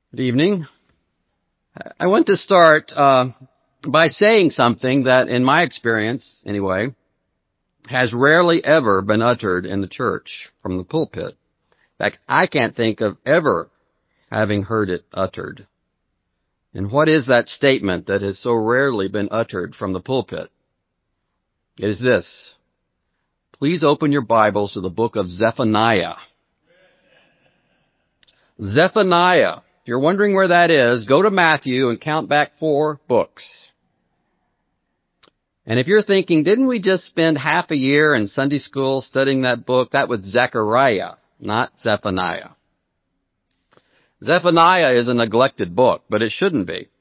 Good evening. I want to start by saying something that, in my experience anyway, has rarely ever been uttered in the church from the pulpit. In fact, I can't think of ever having heard it uttered. And what is that statement that has so rarely been uttered from the pulpit? It is this. Please open your Bibles to the book of Zephaniah. Zephaniah. If you're wondering where that is, go to Matthew and count back 4 books. And if you're thinking, didn't we just spend half a year in Sunday school studying that book? That was Zechariah, not Zephaniah. Zephaniah is a neglected book, but it shouldn't be.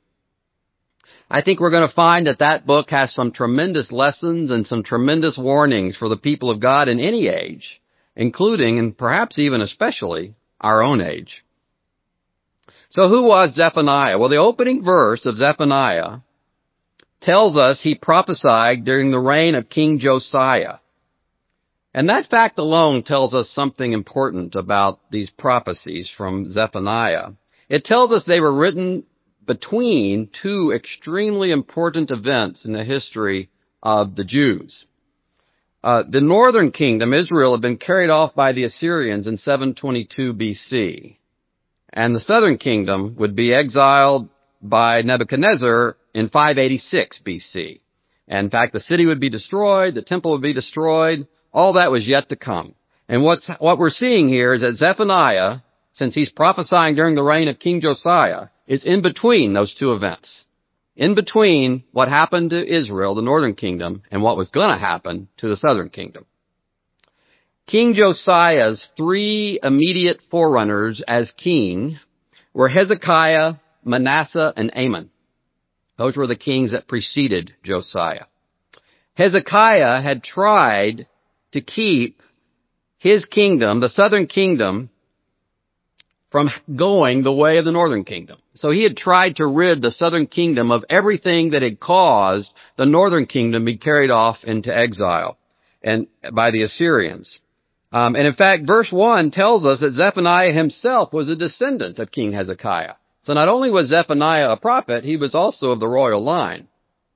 I think we're going to find that that book has some tremendous lessons and some tremendous warnings for the people of God in any age, including, and perhaps even especially, our own age. So who was Zephaniah? Well, the opening verse of Zephaniah tells us he prophesied during the reign of King Josiah. And that fact alone tells us something important about these prophecies from Zephaniah. It tells us they were written between 2 extremely important events in the history of the Jews. The northern kingdom, Israel, had been carried off by the Assyrians in 722 BC. And the southern kingdom would be exiled by Nebuchadnezzar in 586 BC. And in fact, the city would be destroyed, the temple would be destroyed, all that was yet to come. And what we're seeing here is that Zephaniah, since he's prophesying during the reign of King Josiah, is in between those 2 events. In between what happened to Israel, the northern kingdom, and what was going to happen to the southern kingdom. King Josiah's 3 immediate forerunners as king were Hezekiah, Manasseh, and Amon. Those were the kings that preceded Josiah. Hezekiah had tried to keep his kingdom, the southern kingdom, from going the way of the northern kingdom. So he had tried to rid the southern kingdom of everything that had caused the northern kingdom to be carried off into exile and by the Assyrians. And in fact, verse 1 tells us that Zephaniah himself was a descendant of King Hezekiah. So not only was Zephaniah a prophet, he was also of the royal line.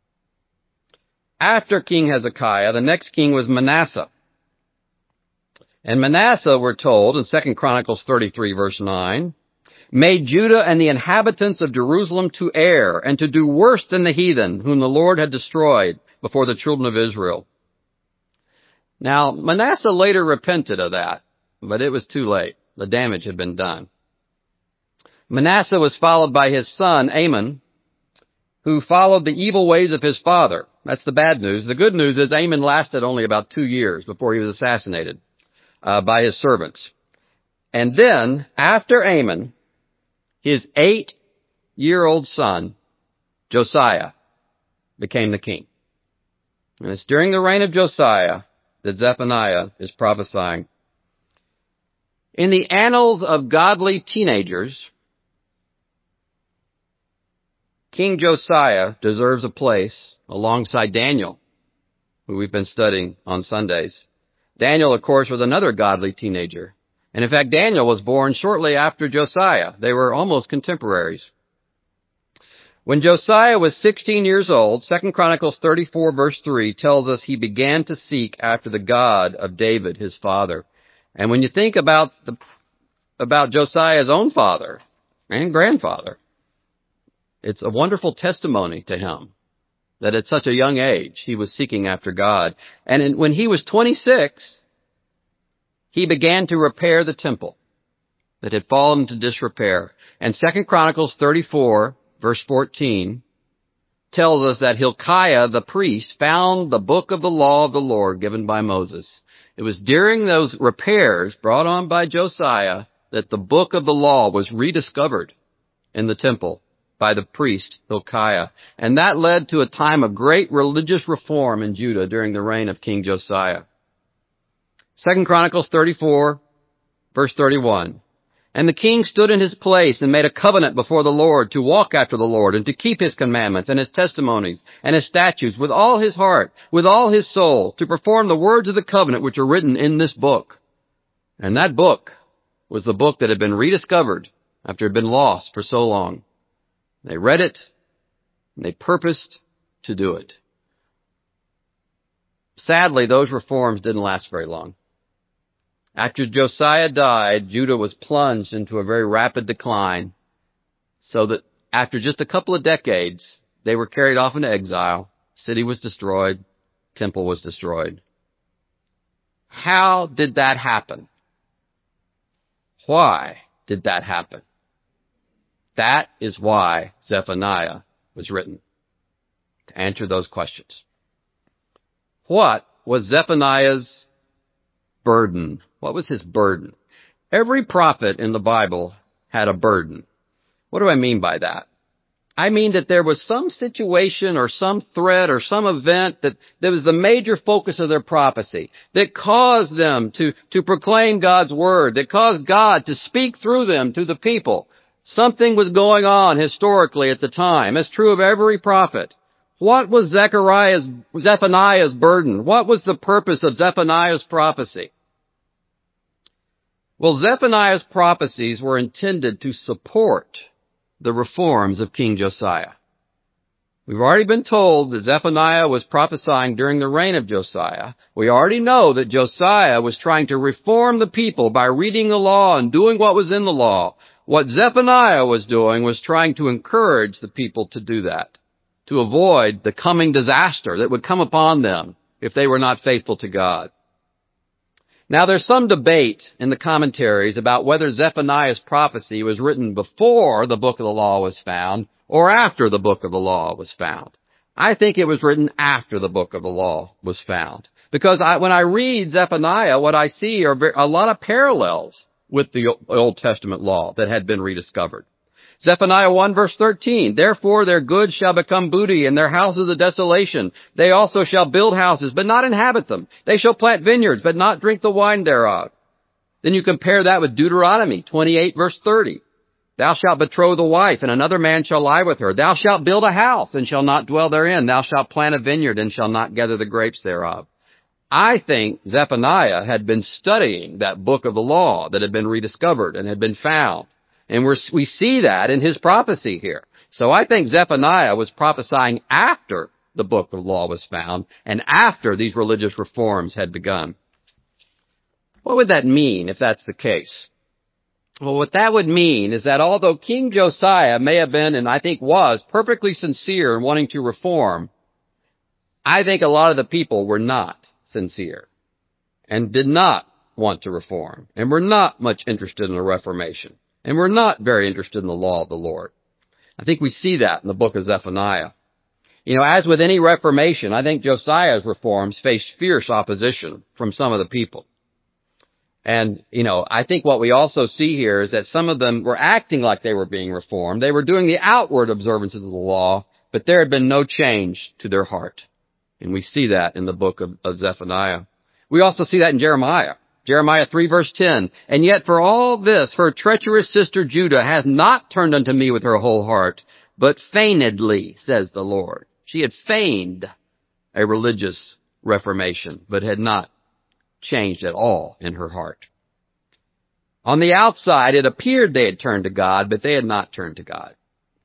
After King Hezekiah, the next king was Manasseh. And Manasseh, we're told in 2 Chronicles 33, verse 9, made Judah and the inhabitants of Jerusalem to err and to do worse than the heathen, whom the Lord had destroyed before the children of Israel. Now, Manasseh later repented of that, but it was too late. The damage had been done. Manasseh was followed by his son, Amon, who followed the evil ways of his father. That's the bad news. The good news is Amon lasted only about 2 years before he was assassinated by his servants. And then, after Amon, his 8-year-old son, Josiah, became the king. And it's during the reign of Josiah that Zephaniah is prophesying. In the annals of godly teenagers, King Josiah deserves a place alongside Daniel, who we've been studying on Sundays. Daniel, of course, was another godly teenager. And in fact, Daniel was born shortly after Josiah. They were almost contemporaries. When Josiah was 16 years old, 2 Chronicles 34 verse 3 tells us he began to seek after the God of David, his father. And when you think about Josiah's own father and grandfather, it's a wonderful testimony to him that at such a young age he was seeking after God. And when he was 26, he began to repair the temple that had fallen into disrepair. And 2 Chronicles 34 verse 14 tells us that Hilkiah, the priest, found the book of the law of the Lord given by Moses. It was during those repairs brought on by Josiah that the book of the law was rediscovered in the temple by the priest Hilkiah. And that led to a time of great religious reform in Judah during the reign of King Josiah. 2 Chronicles 34, verse 31. And the king stood in his place and made a covenant before the Lord to walk after the Lord and to keep his commandments and his testimonies and his statutes with all his heart, with all his soul, to perform the words of the covenant which are written in this book. And that book was the book that had been rediscovered after it had been lost for so long. They read it, and they purposed to do it. Sadly, those reforms didn't last very long. After Josiah died, Judah was plunged into a very rapid decline, so that after just a couple of decades, they were carried off into exile. City was destroyed. Temple was destroyed. How did that happen? Why did that happen? That is why Zephaniah was written, to answer those questions. What was Zephaniah's burden? What was his burden? Every prophet in the Bible had a burden. What do I mean by that? I mean that there was some situation or some threat or some event that was the major focus of their prophecy, that caused them to proclaim God's word, that caused God to speak through them to the people. Something was going on historically at the time. It's true of every prophet. What was Zephaniah's burden? What was the purpose of Zephaniah's prophecy? Well, Zephaniah's prophecies were intended to support the reforms of King Josiah. We've already been told that Zephaniah was prophesying during the reign of Josiah. We already know that Josiah was trying to reform the people by reading the law and doing what was in the law. What Zephaniah was doing was trying to encourage the people to do that, to avoid the coming disaster that would come upon them if they were not faithful to God. Now, there's some debate in the commentaries about whether Zephaniah's prophecy was written before the book of the law was found or after the book of the law was found. I think it was written after the book of the law was found. Because when I read Zephaniah, what I see are a lot of parallels with the Old Testament law that had been rediscovered. Zephaniah 1 verse 13, therefore their goods shall become booty and their houses a desolation. They also shall build houses, but not inhabit them. They shall plant vineyards, but not drink the wine thereof. Then you compare that with Deuteronomy 28 verse 30. Thou shalt betroth a wife, and another man shall lie with her. Thou shalt build a house, and shall not dwell therein. Thou shalt plant a vineyard, and shall not gather the grapes thereof. I think Zephaniah had been studying that book of the law that had been rediscovered and had been found. And we see that in his prophecy here. So I think Zephaniah was prophesying after the book of the law was found and after these religious reforms had begun. What would that mean if that's the case? Well, what that would mean is that although King Josiah may have been, and I think was, perfectly sincere in wanting to reform, I think a lot of the people were not sincere and did not want to reform and were not much interested in a reformation. And we're not very interested in the law of the Lord. I think we see that in the book of Zephaniah. You know, as with any reformation, I think Josiah's reforms faced fierce opposition from some of the people. And, I think what we also see here is that some of them were acting like they were being reformed. They were doing the outward observances of the law, but there had been no change to their heart. And we see that in the book of Zephaniah. We also see that in Jeremiah. Jeremiah 3 verse 10, and yet for all this, her treacherous sister Judah hath not turned unto me with her whole heart, but feignedly, says the Lord. She had feigned a religious reformation, but had not changed at all in her heart. On the outside, it appeared they had turned to God, but they had not turned to God.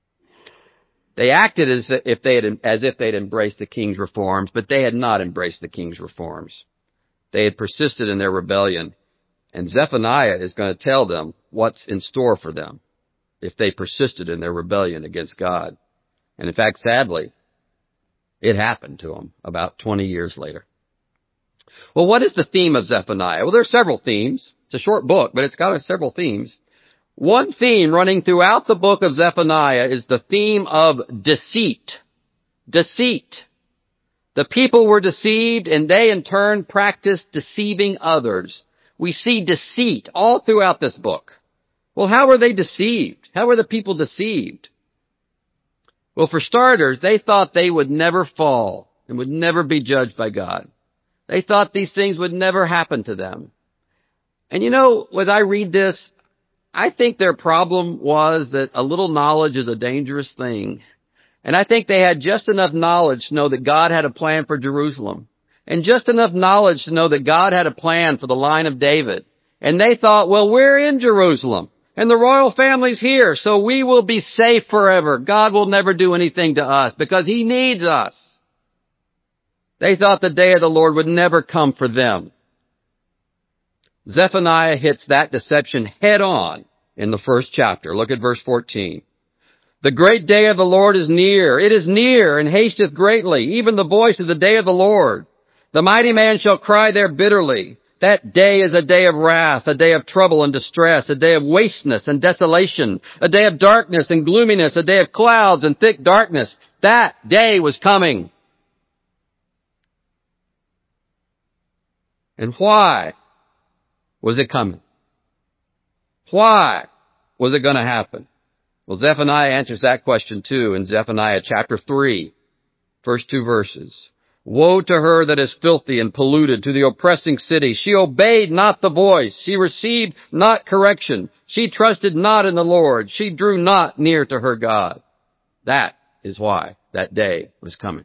They acted as if they'd embraced the king's reforms, but they had not embraced the king's reforms. They had persisted in their rebellion, and Zephaniah is going to tell them what's in store for them if they persisted in their rebellion against God. And in fact, sadly, it happened to them about 20 years later. Well, what is the theme of Zephaniah? Well, there are several themes. It's a short book, but it's got several themes. One theme running throughout the book of Zephaniah is the theme of deceit. Deceit. The people were deceived, and they in turn practiced deceiving others. We see deceit all throughout this book. Well, how were they deceived? How were the people deceived? Well, for starters, they thought they would never fall and would never be judged by God. They thought these things would never happen to them. And as I read this, I think their problem was that a little knowledge is a dangerous thing. And I think they had just enough knowledge to know that God had a plan for Jerusalem. And just enough knowledge to know that God had a plan for the line of David. And they thought, well, we're in Jerusalem. And the royal family's here, so we will be safe forever. God will never do anything to us because He needs us. They thought the day of the Lord would never come for them. Zephaniah hits that deception head on in the first chapter. Look at verse 14. The great day of the Lord is near. It is near and hasteth greatly, even the voice of the day of the Lord. The mighty man shall cry there bitterly. That day is a day of wrath, a day of trouble and distress, a day of wasteness and desolation, a day of darkness and gloominess, a day of clouds and thick darkness. That day was coming. And why was it coming? Why was it going to happen? Well, Zephaniah answers that question too in Zephaniah chapter 3, first 2 verses. Woe to her that is filthy and polluted, to the oppressing city. She obeyed not the voice. She received not correction. She trusted not in the Lord. She drew not near to her God. That is why that day was coming.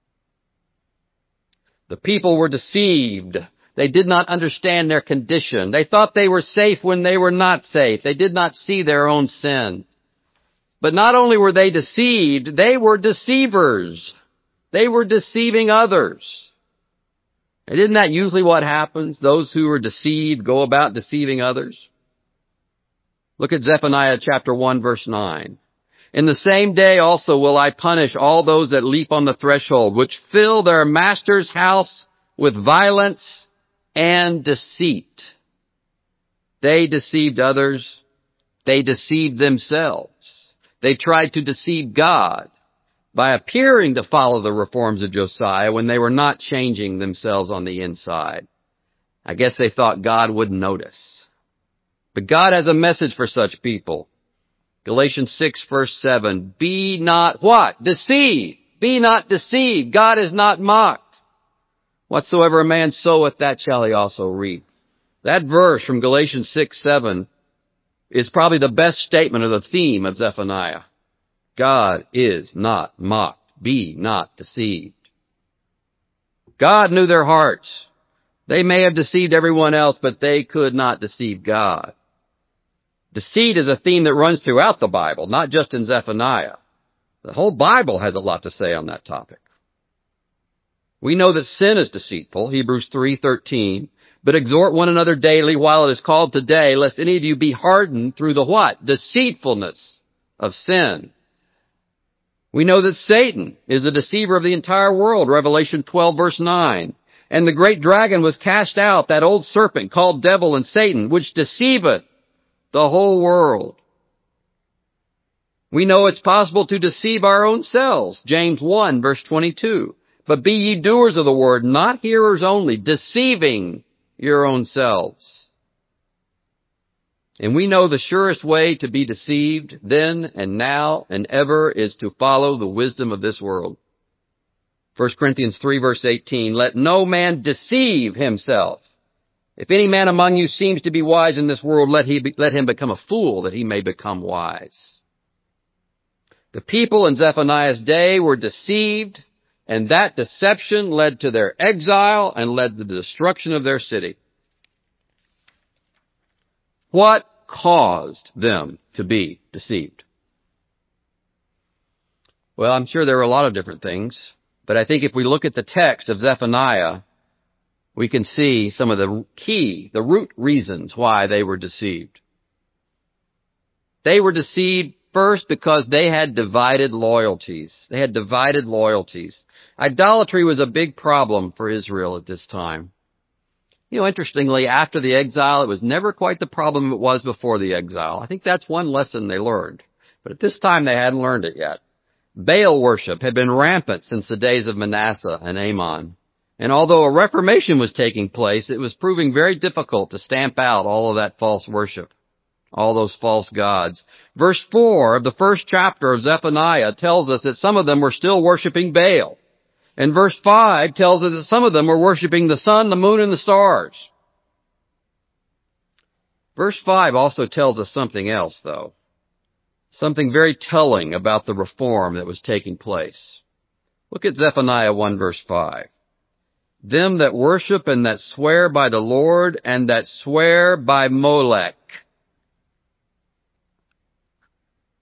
The people were deceived. They did not understand their condition. They thought they were safe when they were not safe. They did not see their own sin. But not only were they deceived, they were deceivers. They were deceiving others. And isn't that usually what happens? Those who are deceived go about deceiving others. Look at Zephaniah chapter 1 verse 9. In the same day also will I punish all those that leap on the threshold, which fill their master's house with violence and deceit. They deceived others. They deceived themselves. They tried to deceive God by appearing to follow the reforms of Josiah when they were not changing themselves on the inside. I guess they thought God wouldn't notice. But God has a message for such people. Galatians 6 verse 7, be not what? Deceived. Be not deceived. God is not mocked. Whatsoever a man soweth, that shall he also reap. That verse from Galatians 6:7 is probably the best statement of the theme of Zephaniah. God is not mocked. Be not deceived. God knew their hearts. They may have deceived everyone else, but they could not deceive God. Deceit is a theme that runs throughout the Bible, not just in Zephaniah. The whole Bible has a lot to say on that topic. We know that sin is deceitful, Hebrews 3:13, but exhort one another daily while it is called today, lest any of you be hardened through the what? Deceitfulness of sin. We know that Satan is the deceiver of the entire world, Revelation 12 verse 9. And the great dragon was cast out, that old serpent called devil and Satan, which deceiveth the whole world. We know it's possible to deceive our own selves, James 1 verse 22. But be ye doers of the word, not hearers only, deceiving your own selves. And we know the surest way to be deceived then and now and ever is to follow the wisdom of this world. 1 Corinthians 3 verse 18, let no man deceive himself. If any man among you seems to be wise in this world, let him become a fool that he may become wise. The people in Zephaniah's day were deceived, and that deception led to their exile and led to the destruction of their city. What caused them to be deceived? Well, I'm sure there were a lot of different things, but I think if we look at the text of Zephaniah, we can see some of the root reasons why they were deceived. They were deceived first because they had divided loyalties. They had divided loyalties. Idolatry was a big problem for Israel at this time. You know, interestingly, after the exile, it was never quite the problem it was before the exile. I think that's one lesson they learned. But at this time, they hadn't learned it yet. Baal worship had been rampant since the days of Manasseh and Amon. And although a reformation was taking place, it was proving very difficult to stamp out all of that false worship, all those false gods. Verse 4 of the first chapter of Zephaniah tells us that some of them were still worshiping Baal. And verse 5 tells us that some of them were worshiping the sun, the moon, and the stars. Verse 5 also tells us something else, though. Something very telling about the reform that was taking place. Look at Zephaniah 1 verse 5. Them that worship and that swear by the Lord and that swear by Molech.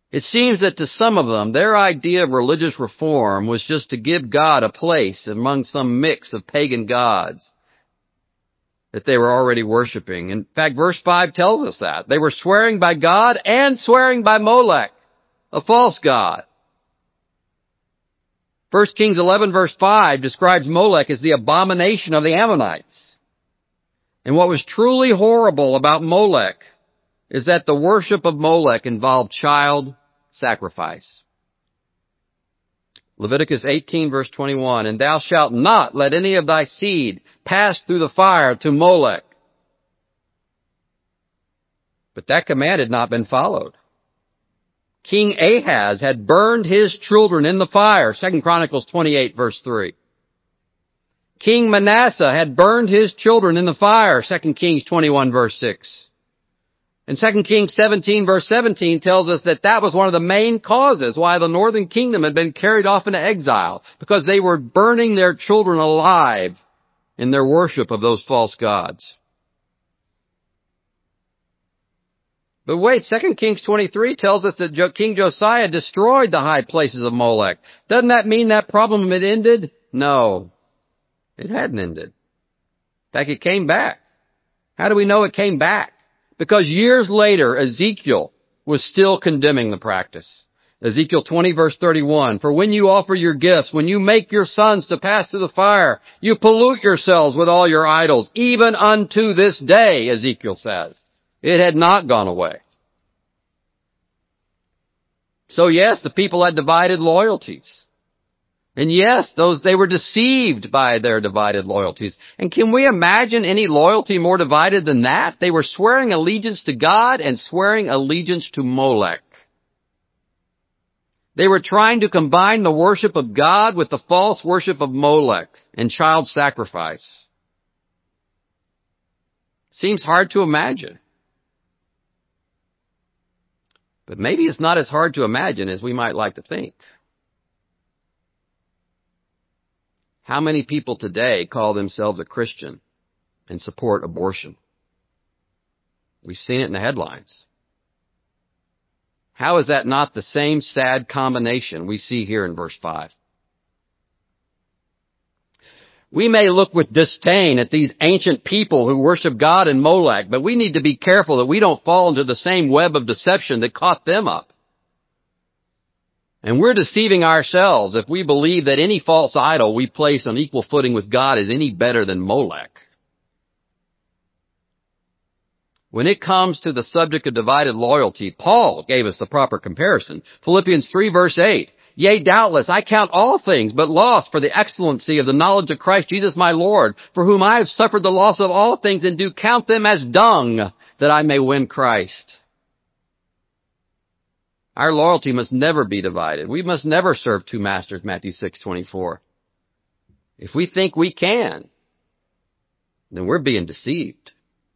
It seems that to some of them, their idea of religious reform was just to give God a place among some mix of pagan gods that they were already worshiping. In fact, verse 5 tells us that. They were swearing by God and swearing by Molech, a false god. 1 Kings 11 verse 5 describes Molech as the abomination of the Ammonites. And what was truly horrible about Molech is that the worship of Molech involved child sacrifice. Leviticus 18 verse 21, and thou shalt not let any of thy seed pass through the fire to Molech. But that command had not been followed. King Ahaz had burned his children in the fire, 2 Chronicles 28 verse 3. King Manasseh had burned his children in the fire, 2 Kings 21 verse 6. And 2 Kings 17 verse 17 tells us that that was one of the main causes why the northern kingdom had been carried off into exile, because they were burning their children alive in their worship of those false gods. But wait, 2 Kings 23 tells us that King Josiah destroyed the high places of Molech. Doesn't that mean that problem had ended? No, it hadn't ended. In fact, it came back. How do we know it came back? Because years later, Ezekiel was still condemning the practice. Ezekiel 20 verse 31, for when you offer your gifts, when you make your sons to pass through the fire, you pollute yourselves with all your idols, even unto this day, Ezekiel says. It had not gone away. So yes, the people had divided loyalties. And yes, they were deceived by their divided loyalties. And can we imagine any loyalty more divided than that? They were swearing allegiance to God and swearing allegiance to Molech. They were trying to combine the worship of God with the false worship of Molech and child sacrifice. Seems hard to imagine. But maybe it's not as hard to imagine as we might like to think. How many people today call themselves a Christian and support abortion? We've seen it in the headlines. How is that not the same sad combination we see here in verse 5? We may look with disdain at these ancient people who worship God and Molech, but we need to be careful that we don't fall into the same web of deception that caught them up. And we're deceiving ourselves if we believe that any false idol we place on equal footing with God is any better than Molech. When it comes to the subject of divided loyalty, Paul gave us the proper comparison. Philippians 3 verse 8, yea, doubtless, I count all things but loss for the excellency of the knowledge of Christ Jesus my Lord, for whom I have suffered the loss of all things and do count them as dung, that I may win Christ. Our loyalty must never be divided. We must never serve two masters, Matthew 6:24. If we think we can, then we're being deceived.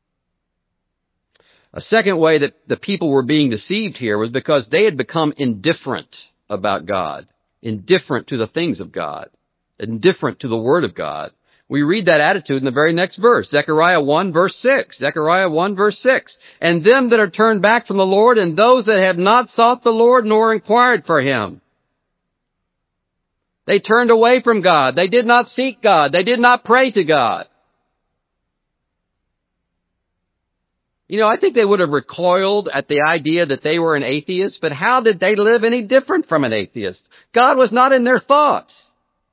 A second way that the people were being deceived here was because they had become indifferent about God, indifferent to the things of God, indifferent to the Word of God. We read that attitude in the very next verse, Zechariah 1 verse 6. Zechariah 1 verse 6. And them that are turned back from the Lord, and those that have not sought the Lord nor inquired for Him. They turned away from God. They did not seek God. They did not pray to God. You know, I think they would have recoiled at the idea that they were an atheist, but how did they live any different from an atheist? God was not in their thoughts.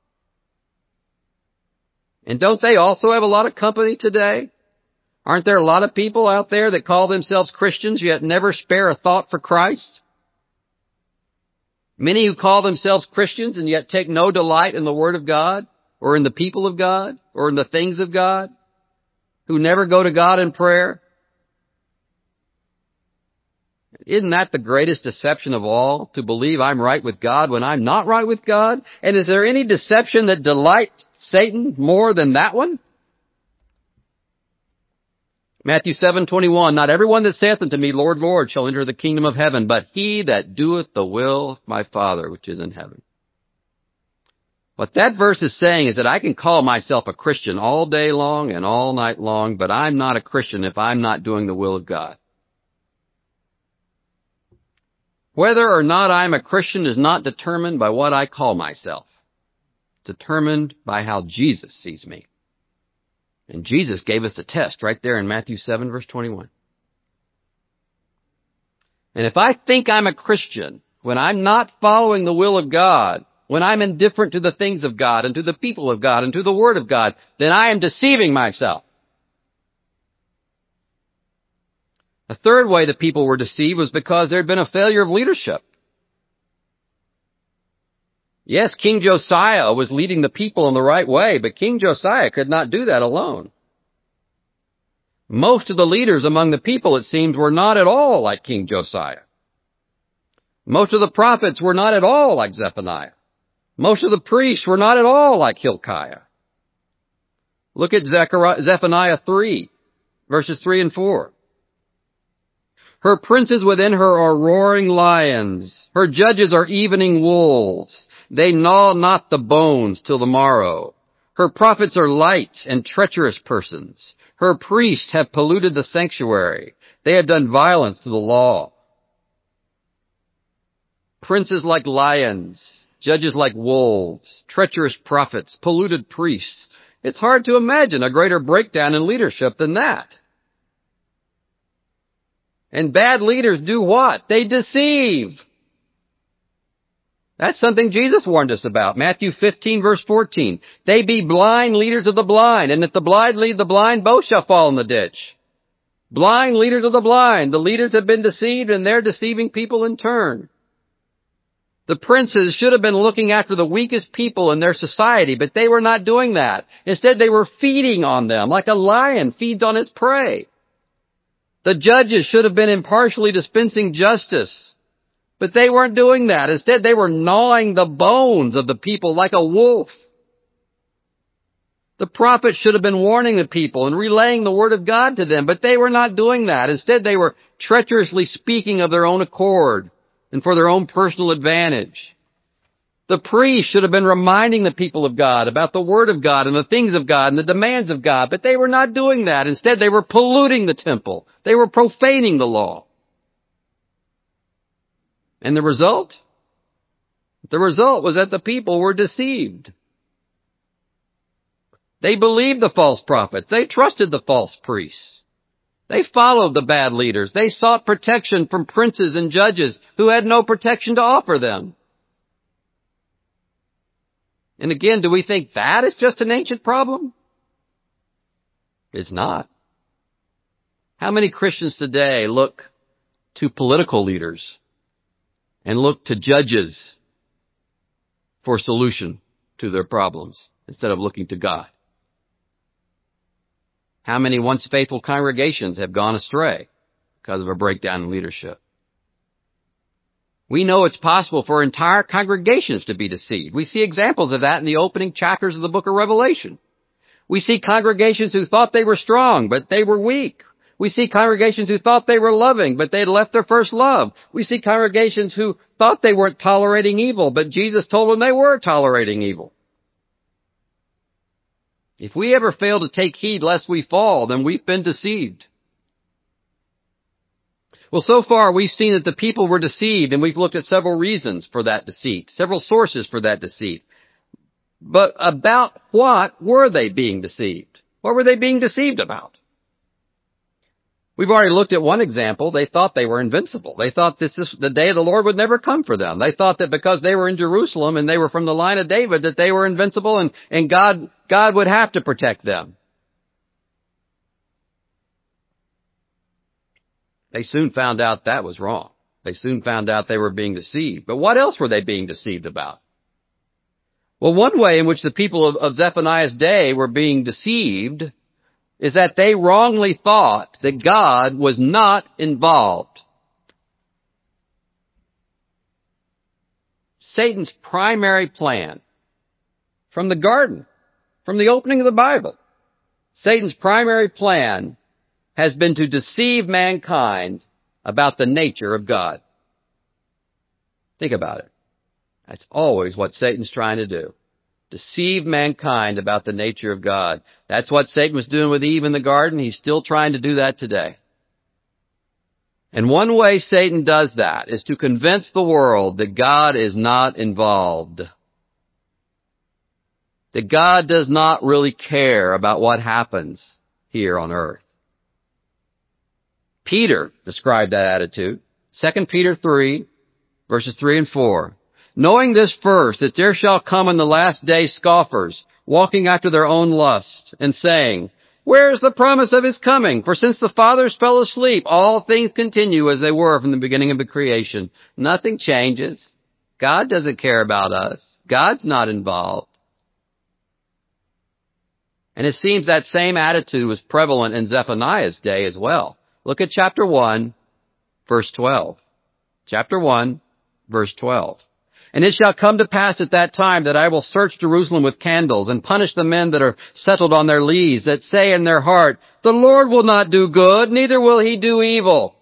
And don't they also have a lot of company today? Aren't there a lot of people out there that call themselves Christians yet never spare a thought for Christ? Many who call themselves Christians and yet take no delight in the Word of God, or in the people of God, or in the things of God, who never go to God in prayer. Isn't that the greatest deception of all, to believe I'm right with God when I'm not right with God? And is there any deception that delights Satan more than that one? Matthew 7:21, not everyone that saith unto me, Lord, Lord, shall enter the kingdom of heaven, but he that doeth the will of my Father which is in heaven. What that verse is saying is that I can call myself a Christian all day long and all night long, but I'm not a Christian if I'm not doing the will of God. Whether or not I'm a Christian is not determined by what I call myself. It's determined by how Jesus sees me. And Jesus gave us the test right there in Matthew 7, verse 21. And if I think I'm a Christian when I'm not following the will of God, when I'm indifferent to the things of God and to the people of God and to the Word of God, then I am deceiving myself. A third way the people were deceived was because there had been a failure of leadership. Yes, King Josiah was leading the people in the right way, but King Josiah could not do that alone. Most of the leaders among the people, it seems, were not at all like King Josiah. Most of the prophets were not at all like Zephaniah. Most of the priests were not at all like Hilkiah. Look at Zephaniah 3, verses 3 and 4. Her princes within her are roaring lions. Her judges are evening wolves. They gnaw not the bones till the morrow. Her prophets are light and treacherous persons. Her priests have polluted the sanctuary. They have done violence to the law. Princes like lions, judges like wolves, treacherous prophets, polluted priests. It's hard to imagine a greater breakdown in leadership than that. And bad leaders do what? They deceive. That's something Jesus warned us about. Matthew 15, verse 14. They be blind leaders of the blind, and if the blind lead the blind, both shall fall in the ditch. Blind leaders of the blind. The leaders have been deceived, and they're deceiving people in turn. The princes should have been looking after the weakest people in their society, but they were not doing that. Instead, they were feeding on them like a lion feeds on its prey. The judges should have been impartially dispensing justice, but they weren't doing that. Instead, they were gnawing the bones of the people like a wolf. The prophets should have been warning the people and relaying the word of God to them, but they were not doing that. Instead, they were treacherously speaking of their own accord and for their own personal advantage. The priests should have been reminding the people of God about the Word of God and the things of God and the demands of God, but they were not doing that. Instead, they were polluting the temple. They were profaning the law. And the result? The result was that the people were deceived. They believed the false prophets. They trusted the false priests. They followed the bad leaders. They sought protection from princes and judges who had no protection to offer them. And again, do we think that is just an ancient problem? It's not. How many Christians today look to political leaders and look to judges for a solution to their problems instead of looking to God? How many once faithful congregations have gone astray because of a breakdown in leadership? We know it's possible for entire congregations to be deceived. We see examples of that in the opening chapters of the book of Revelation. We see congregations who thought they were strong, but they were weak. We see congregations who thought they were loving, but they had left their first love. We see congregations who thought they weren't tolerating evil, but Jesus told them they were tolerating evil. If we ever fail to take heed lest we fall, then we've been deceived. Well, so far we've seen that the people were deceived, and we've looked at several reasons for that deceit, several sources for that deceit. But about what were they being deceived? What were they being deceived about? We've already looked at one example. They thought they were invincible. They thought the day of the Lord would never come for them. They thought that because they were in Jerusalem and they were from the line of David that they were invincible and God would have to protect them. They soon found out that was wrong. They soon found out they were being deceived. But what else were they being deceived about? Well, one way in which the people of Zephaniah's day were being deceived is that they wrongly thought that God was not involved. Satan's primary plan from the garden, from the opening of the Bible, Satan's primary plan has been to deceive mankind about the nature of God. Think about it. That's always what Satan's trying to do. Deceive mankind about the nature of God. That's what Satan was doing with Eve in the garden. He's still trying to do that today. And one way Satan does that is to convince the world that God is not involved. That God does not really care about what happens here on earth. Peter described that attitude. 2 Peter 3, verses 3 and 4. Knowing this first, that there shall come in the last day scoffers, walking after their own lusts, and saying, where is the promise of his coming? For since the fathers fell asleep, all things continue as they were from the beginning of the creation. Nothing changes. God doesn't care about us. God's not involved. And it seems that same attitude was prevalent in Zephaniah's day as well. Look at chapter 1, verse 12. Chapter 1, verse 12. And it shall come to pass at that time that I will search Jerusalem with candles and punish the men that are settled on their lees, that say in their heart, the Lord will not do good, neither will he do evil.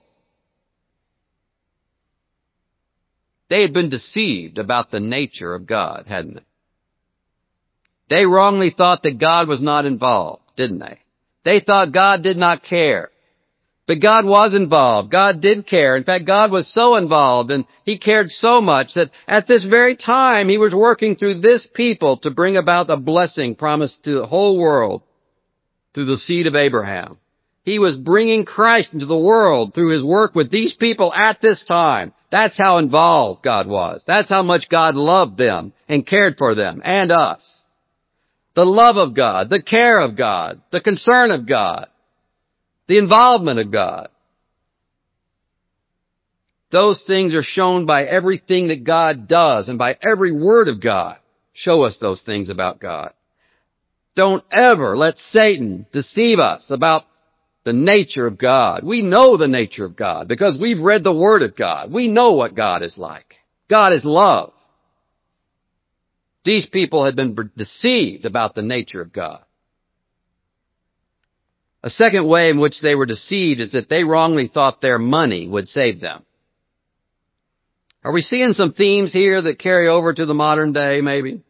They had been deceived about the nature of God, hadn't they? They wrongly thought that God was not involved, didn't they? They thought God did not care. But God was involved. God did care. In fact, God was so involved and He cared so much that at this very time He was working through this people to bring about a blessing promised to the whole world through the seed of Abraham. He was bringing Christ into the world through His work with these people at this time. That's how involved God was. That's how much God loved them and cared for them and us. The love of God, the care of God, the concern of God. The involvement of God. Those things are shown by everything that God does and by every word of God. Show us those things about God. Don't ever let Satan deceive us about the nature of God. We know the nature of God because we've read the Word of God. We know what God is like. God is love. These people had been deceived about the nature of God. A second way in which they were deceived is that they wrongly thought their money would save them. Are we seeing some themes here that carry over to the modern day, maybe?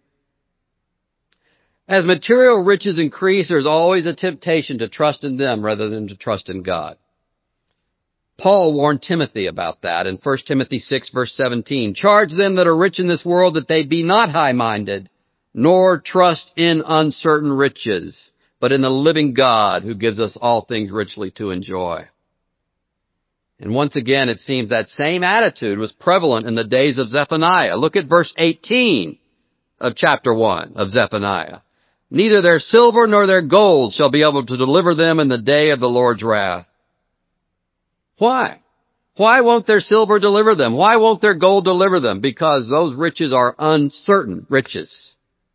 As material riches increase, there's always a temptation to trust in them rather than to trust in God. Paul warned Timothy about that in 1 Timothy 6, verse 17. Charge them that are rich in this world that they be not high-minded, nor trust in uncertain riches, but in the living God who gives us all things richly to enjoy. And once again, it seems that same attitude was prevalent in the days of Zephaniah. Look at verse 18 of chapter 1 of Zephaniah. Neither their silver nor their gold shall be able to deliver them in the day of the Lord's wrath. Why? Why won't their silver deliver them? Why won't their gold deliver them? Because those riches are uncertain riches,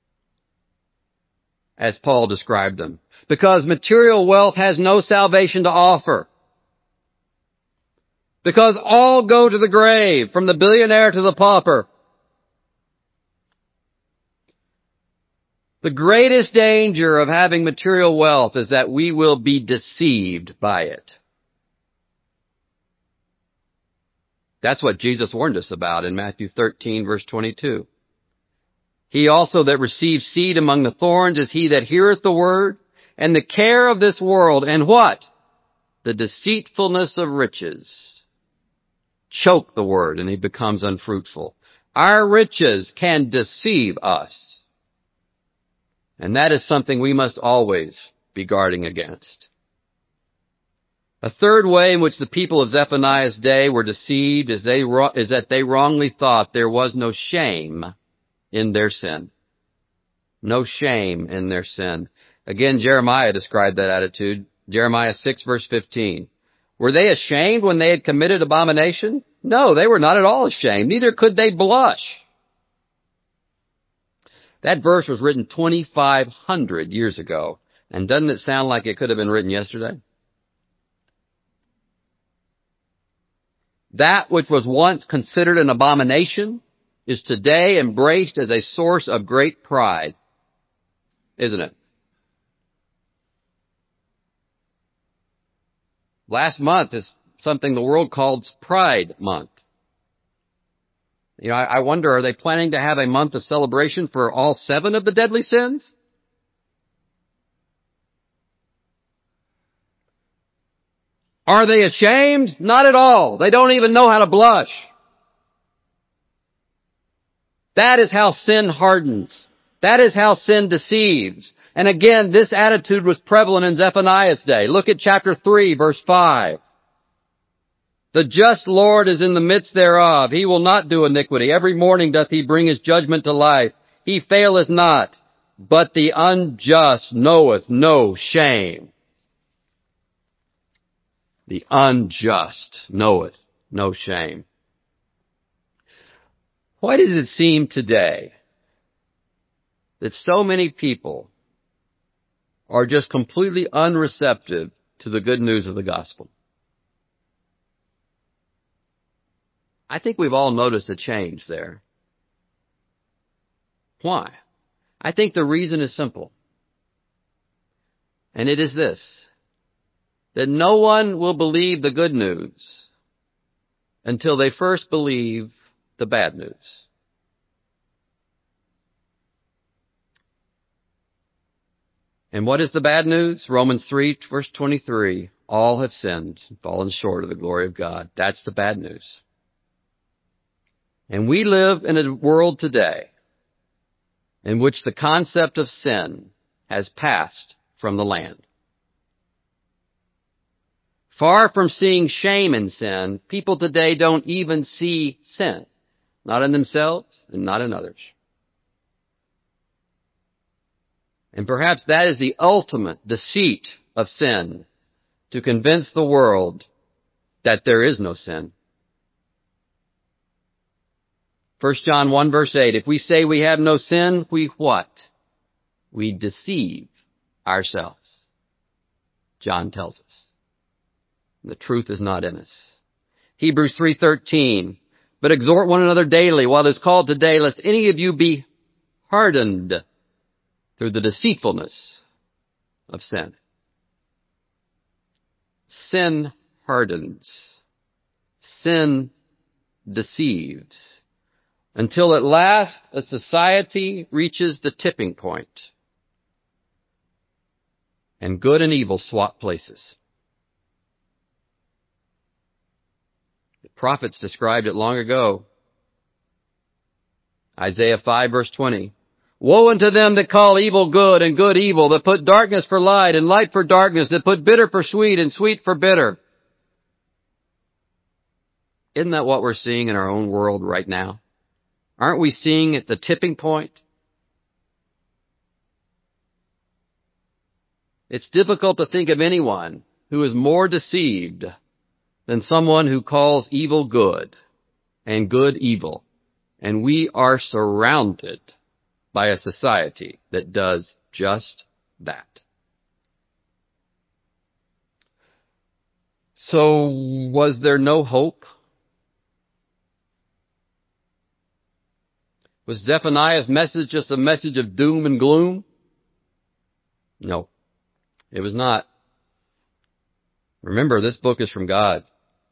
as Paul described them. Because material wealth has no salvation to offer. Because all go to the grave, from the billionaire to the pauper. The greatest danger of having material wealth is that we will be deceived by it. That's what Jesus warned us about in Matthew 13, verse 22. He also that receives seed among the thorns is he that heareth the word, and the care of this world, and what? The deceitfulness of riches choke the word, and he becomes unfruitful. Our riches can deceive us. And that is something we must always be guarding against. A third way in which the people of Zephaniah's day were deceived is that they wrongly thought there was no shame in their sin. No shame in their sin. Again, Jeremiah described that attitude. Jeremiah 6, verse 15. Were they ashamed when they had committed abomination? No, they were not at all ashamed. Neither could they blush. That verse was written 2,500 years ago. And doesn't it sound like it could have been written yesterday? That which was once considered an abomination is today embraced as a source of great pride, isn't it? Last month is something the world calls Pride Month. You know, I wonder, are they planning to have a month of celebration for all 7 of the deadly sins? Are they ashamed? Not at all. They don't even know how to blush. That is how sin hardens. That is how sin deceives. And again, this attitude was prevalent in Zephaniah's day. Look at chapter 3, verse 5. The just Lord is in the midst thereof. He will not do iniquity. Every morning doth he bring his judgment to light. He faileth not, but the unjust knoweth no shame. The unjust knoweth no shame. Why does it seem today that so many people are just completely unreceptive to the good news of the gospel? I think we've all noticed a change there. Why? I think the reason is simple. And it is this: that no one will believe the good news until they first believe the bad news. And what is the bad news? Romans 3, verse 23. All have sinned and fallen short of the glory of God. That's the bad news. And we live in a world today in which the concept of sin has passed from the land. Far from seeing shame in sin, people today don't even see sin. Not in themselves and not in others. And perhaps that is the ultimate deceit of sin, to convince the world that there is no sin. 1 John 1 verse 8, if we say we have no sin, we what? We deceive ourselves. John tells us. The truth is not in us. Hebrews 3:13, but exhort one another daily while it is called today, lest any of you be hardened through the deceitfulness of sin. Sin hardens. Sin deceives. Until at last a society reaches the tipping point and good and evil swap places. The prophets described it long ago. Isaiah 5 verse 20. Woe unto them that call evil good and good evil, that put darkness for light and light for darkness, that put bitter for sweet and sweet for bitter. Isn't that what we're seeing in our own world right now? Aren't we seeing at the tipping point? It's difficult to think of anyone who is more deceived than someone who calls evil good and good evil. And we are surrounded by a society that does just that. So, was there no hope? Was Zephaniah's message just a message of doom and gloom? No, it was not. Remember, this book is from God.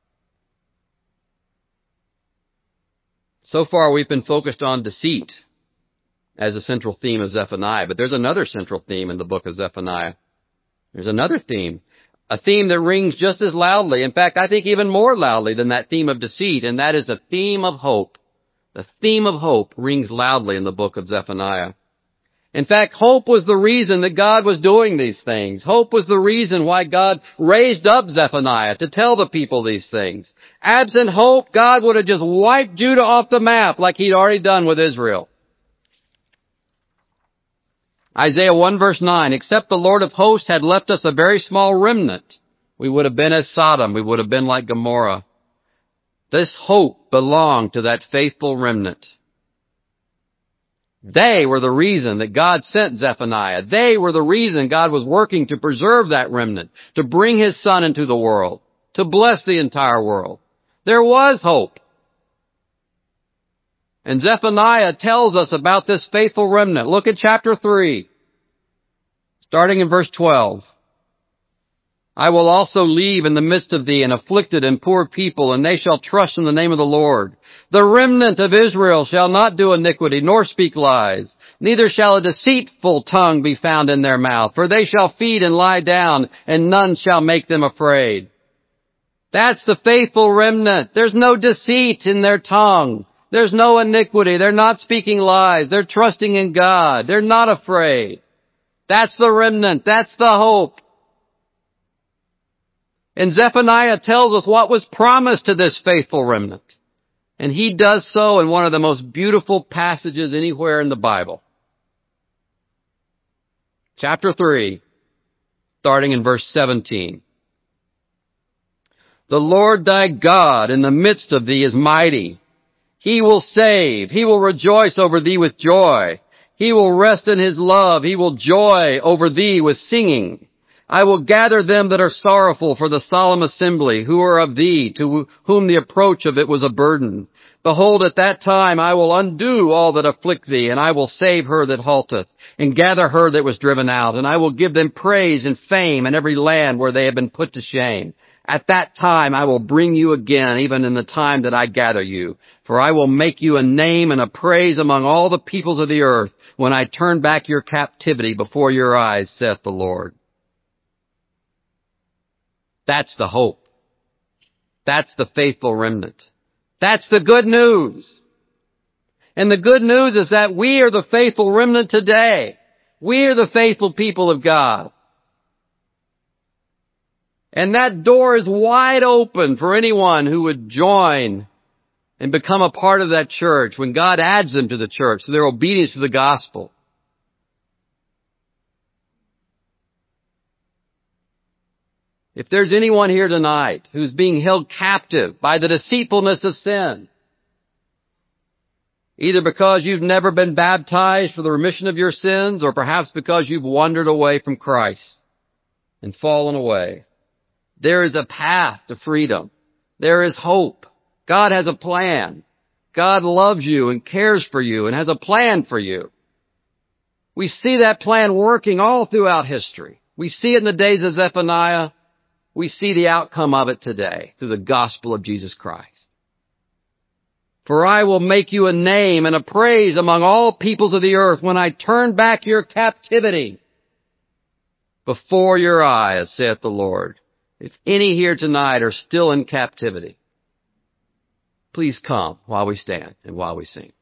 So far, we've been focused on deceit as a central theme of Zephaniah, but there's another central theme in the book of Zephaniah. There's another theme, a theme that rings just as loudly, in fact, I think even more loudly than that theme of deceit, and that is the theme of hope. The theme of hope rings loudly in the book of Zephaniah. In fact, hope was the reason that God was doing these things. Hope was the reason why God raised up Zephaniah to tell the people these things. Absent hope, God would have just wiped Judah off the map like he'd already done with Israel. Isaiah 1 verse 9, except the Lord of hosts had left us a very small remnant, we would have been as Sodom, we would have been like Gomorrah. This hope belonged to that faithful remnant. They were the reason that God sent Zephaniah. They were the reason God was working to preserve that remnant, to bring His Son into the world, to bless the entire world. There was hope. And Zephaniah tells us about this faithful remnant. Look at chapter 3, starting in verse 12. I will also leave in the midst of thee an afflicted and poor people, and they shall trust in the name of the Lord. The remnant of Israel shall not do iniquity, nor speak lies. Neither shall a deceitful tongue be found in their mouth. For they shall feed and lie down, and none shall make them afraid. That's the faithful remnant. There's no deceit in their tongue. There's no iniquity. They're not speaking lies. They're trusting in God. They're not afraid. That's the remnant. That's the hope. And Zephaniah tells us what was promised to this faithful remnant. And he does so in one of the most beautiful passages anywhere in the Bible. Chapter 3, starting in verse 17. The Lord thy God in the midst of thee is mighty. He will save. He will rejoice over thee with joy. He will rest in his love. He will joy over thee with singing. I will gather them that are sorrowful for the solemn assembly, who are of thee, to whom the approach of it was a burden. Behold, at that time I will undo all that afflict thee, and I will save her that halteth, and gather her that was driven out, and I will give them praise and fame in every land where they have been put to shame. At that time I will bring you again, even in the time that I gather you. For I will make you a name and a praise among all the peoples of the earth, when I turn back your captivity before your eyes, saith the Lord. That's the hope. That's the faithful remnant. That's the good news. And the good news is that we are the faithful remnant today. We are the faithful people of God. And that door is wide open for anyone who would join and become a part of that church when God adds them to the church, so their obedience to the gospel. If there's anyone here tonight who's being held captive by the deceitfulness of sin, either because you've never been baptized for the remission of your sins, or perhaps because you've wandered away from Christ and fallen away, there is a path to freedom. There is hope. God has a plan. God loves you and cares for you and has a plan for you. We see that plan working all throughout history. We see it in the days of Zephaniah. We see the outcome of it today through the gospel of Jesus Christ. For I will make you a name and a praise among all peoples of the earth when I turn back your captivity before your eyes, saith the Lord. If any here tonight are still in captivity, please come while we stand and while we sing.